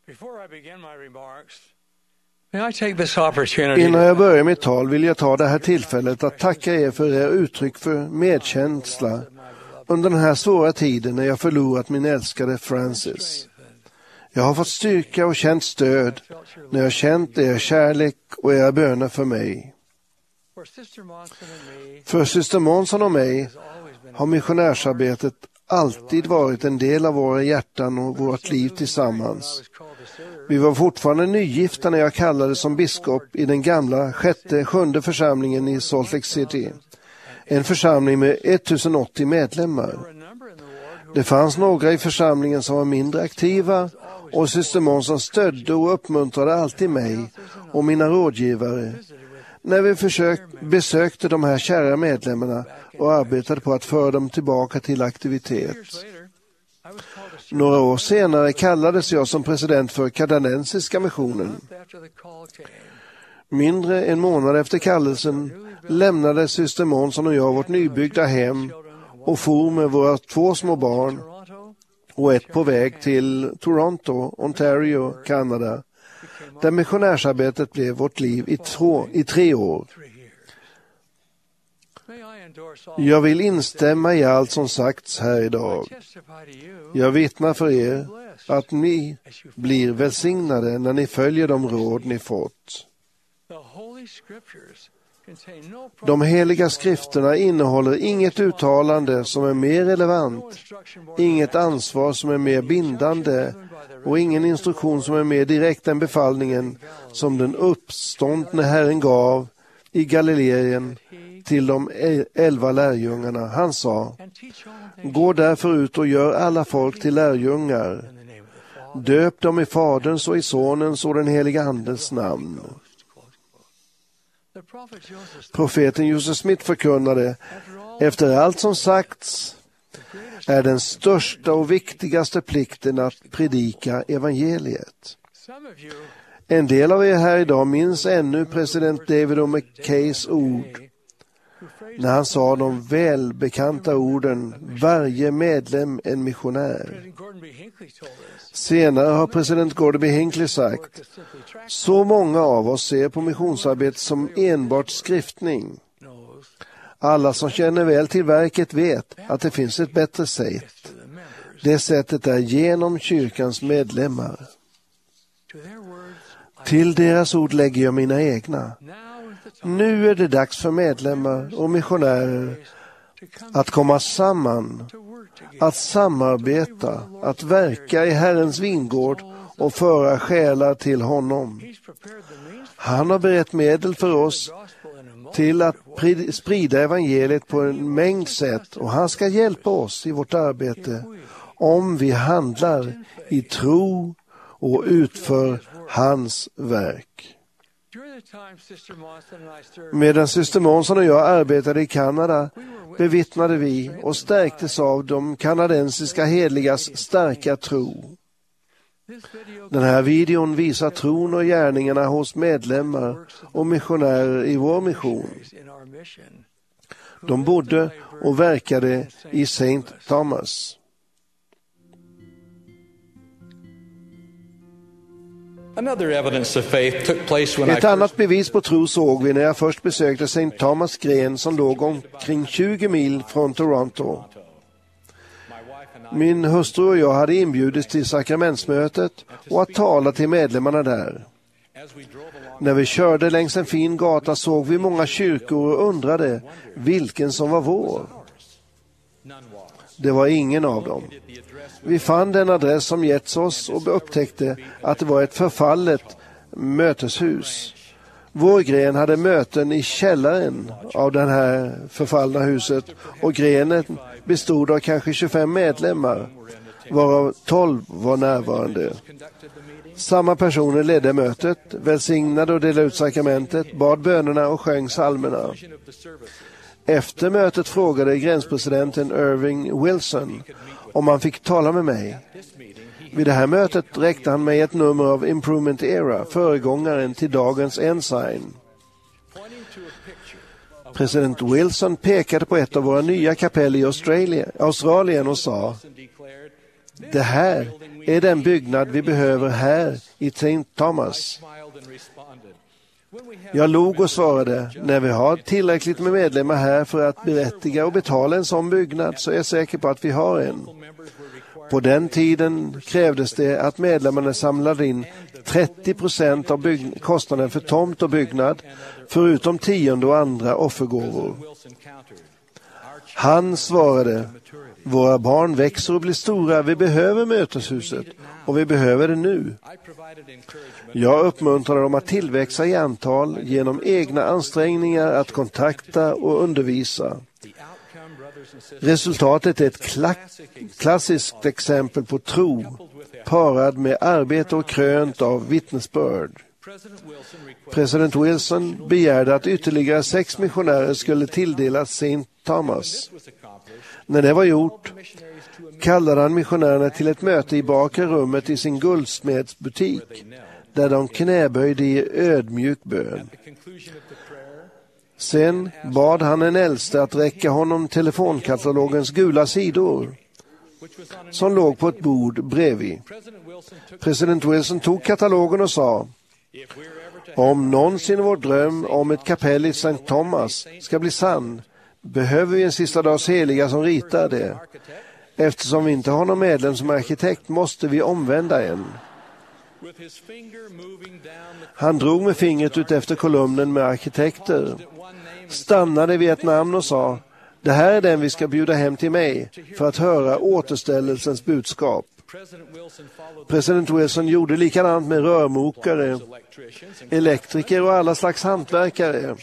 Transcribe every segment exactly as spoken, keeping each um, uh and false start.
Innan jag börjar mitt tal vill jag ta det här tillfället att tacka er för era uttryck för medkänsla under den här svåra tiden när jag förlorat min älskade Francis. Jag har fått styrka och känt stöd när jag känt er kärlek och era böner för mig. För syster Månsson och mig har missionärsarbetet alltid varit en del av våra hjärtan och vårt liv tillsammans. Vi var fortfarande nygifta när jag kallades som biskop i den gamla sjätte, sjunde församlingen i Salt Lake City. En församling med ettusen åttio medlemmar. Det fanns några i församlingen som var mindre aktiva och syster Månsson stödde och uppmuntrade alltid mig och mina rådgivare när vi försök, besökte de här kära medlemmarna och arbetade på att föra dem tillbaka till aktivitet. Några år senare kallades jag som president för kanadensiska missionen. Mindre en månad efter kallelsen lämnade syster Månsson och jag vårt nybyggda hem och for med våra två små barn och ett på väg till Toronto, Ontario, Kanada, där missionärsarbetet blev vårt liv i, två, i tre år. Jag vill instämma i allt som sagts här idag. Jag vittnar för er att ni blir välsignade när ni följer de råd ni fått. De heliga skrifterna innehåller inget uttalande som är mer relevant, inget ansvar som är mer bindande och ingen instruktion som är mer direkt än befallningen som den uppståndne Herren gav i Galileen till de elva lärjungarna. Han sa: gå därför ut och gör alla folk till lärjungar. Döp dem i Faderns och i Sonens och den heliga Andens namn. Profeten Joseph Smith förkunnade: efter allt som sagts är den största och viktigaste plikten att predika evangeliet. En del av er här idag minns ännu president David O. McKays ord när han sa de välbekanta orden: varje medlem en missionär. Senare har president Gordon B. Hinckley sagt: så många av oss ser på missionsarbete som enbart skriftning. Alla som känner väl till verket vet att det finns ett bättre sätt. Det sättet är genom kyrkans medlemmar. Till deras ord lägger jag mina egna. Nu är det dags för medlemmar och missionärer att komma samman, att samarbeta, att verka i Herrens vingård och föra själar till honom. Han har berett medel för oss till att sprida evangeliet på en mängd sätt, och han ska hjälpa oss i vårt arbete om vi handlar i tro och utför hans verk. Medan syster Månsson och jag arbetade i Kanada bevittnade vi och stärktes av de kanadensiska hedligas starka tro. Den här videon visar tron och gärningarna hos medlemmar och missionärer i vår mission. De bodde och verkade i Saint Thomas. Ett annat bevis på tro såg vi när jag först besökte Saint Thomas gren som låg omkring tjugo mil från Toronto. Min hustru och jag hade inbjudits till sakramentsmötet och att tala till medlemmarna där. När vi körde längs en fin gata såg vi många kyrkor och undrade vilken som var vår. Det var ingen av dem. Vi fann den adress som getts oss och upptäckte att det var ett förfallet möteshus. Vår gren hade möten i källaren av det här förfallna huset, och grenen bestod av kanske tjugofem medlemmar, varav tolv var närvarande. Samma personer ledde mötet, välsignade och delade ut sakramentet, bad bönerna och sjöng psalmerna. Efter mötet frågade gränspresidenten Irving Wilson om han fick tala med mig. Vid det här mötet räckte han mig ett nummer av Improvement Era, föregångaren till dagens Ensign. President Wilson pekade på ett av våra nya kapell i Australien, Australien och sa: det här är den byggnad vi behöver här i Saint Thomas. Jag log och svarade, när vi har tillräckligt med medlemmar här för att berättiga och betala en sån byggnad så är jag säker på att vi har en. På den tiden krävdes det att medlemmarna samlade in trettio procent av bygg- kostnaden för tomt och byggnad, förutom tionde och andra offergåvor. Han svarade, våra barn växer och blir stora, vi behöver möteshuset och vi behöver det nu. Jag uppmuntrade dem att tillväxa i antal genom egna ansträngningar att kontakta och undervisa. Resultatet är ett kla- klassiskt exempel på tro, parad med arbete och krönt av vittnesbörd. President Wilson begärde att ytterligare sex missionärer skulle tilldelas Saint Thomas. När det var gjort kallade han missionärerna till ett möte i bakre rummet i sin guldsmedsbutik, där de knäböjde i ödmjuk bön. Sen bad han en äldste att räcka honom telefonkatalogens gula sidor, som låg på ett bord bredvid. President Wilson tog katalogen och sa, om någonsin vår dröm om ett kapell i Saint Thomas ska bli sann, behöver vi en sista dags heliga som ritar det. Eftersom vi inte har någon medlem som arkitekt måste vi omvända en. Han drog med fingret ut efter kolumnen med arkitekter, stannade vid ett namn och sa, det här är den vi ska bjuda hem till mig för att höra återställelsens budskap. President Wilson gjorde likadant med rörmokare, elektriker och alla slags hantverkare.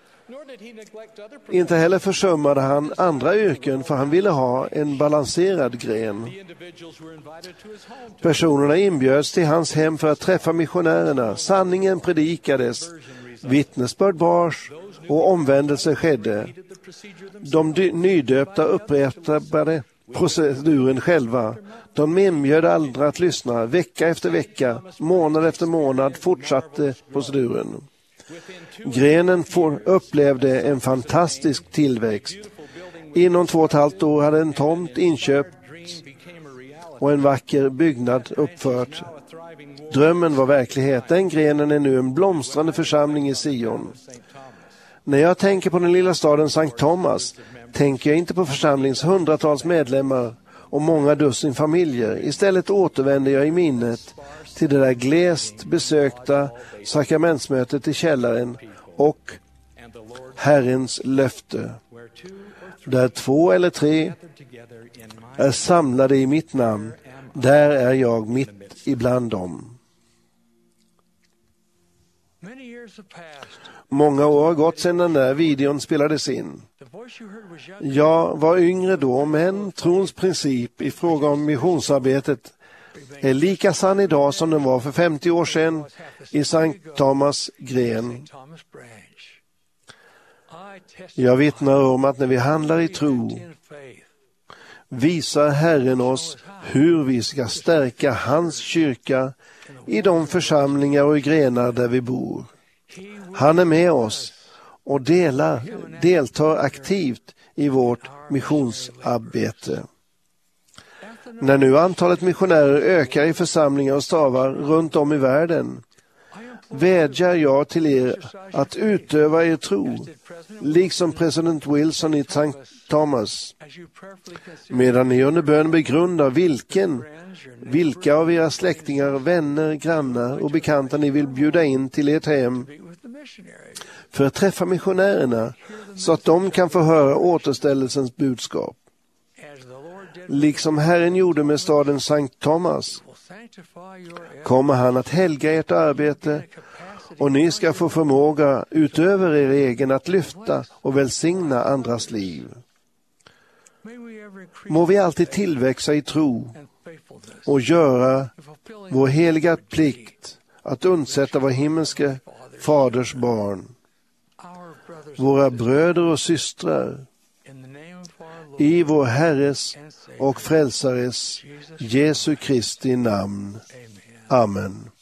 Inte heller försummade han andra yrken, för han ville ha en balanserad gren. Personerna inbjöds till hans hem för att träffa missionärerna. Sanningen predikades, vittnesbörd bars och omvändelse skedde. De dy- nydöpta upprepade proceduren själva. De inbjöd andra att lyssna. Vecka efter vecka, månad efter månad fortsatte proceduren. Grenen får, upplevde en fantastisk tillväxt. Inom två och ett halvt år hade en tomt inköpts och en vacker byggnad uppfört. Drömmen var verklighet. Den grenen är nu en blomstrande församling i Sion. När jag tänker på den lilla staden Saint Thomas tänker jag inte på församlings hundratals medlemmar och många dussin familjer. Istället återvänder jag i minnet till det där glest besökta sakramentsmötet i källaren och Herrens löfte. Där två eller tre är samlade i mitt namn, där är jag mitt ibland dem. Många år har gått sedan den där videon spelades in. Jag var yngre då, men trons princip i fråga om missionsarbetet är lika sann idag som den var för femtio år sedan i Saint Thomas gren. Jag vittnar om att när vi handlar i tro visar Herren oss hur vi ska stärka hans kyrka i de församlingar och grenar där vi bor. Han är med oss och delar, deltar aktivt i vårt missionsarbete. När nu antalet missionärer ökar i församlingar och stavar runt om i världen vädjar jag till er att utöva er tro, liksom president Wilson i Saint Thomas, medan ni under bön begrundar vilken, vilka av era släktingar, vänner, grannar och bekanta ni vill bjuda in till ert hem för att träffa missionärerna så att de kan få höra återställelsens budskap. Liksom Herren gjorde med staden Saint Thomas kommer han att helga ert arbete och ni ska få förmåga utöver er egen att lyfta och välsigna andras liv. Må vi alltid tillväxa i tro och göra vår heliga plikt att undsätta vår himmelske faders barn, våra bröder och systrar, i vår Herres och Frälsares Jesu Kristi namn. Amen.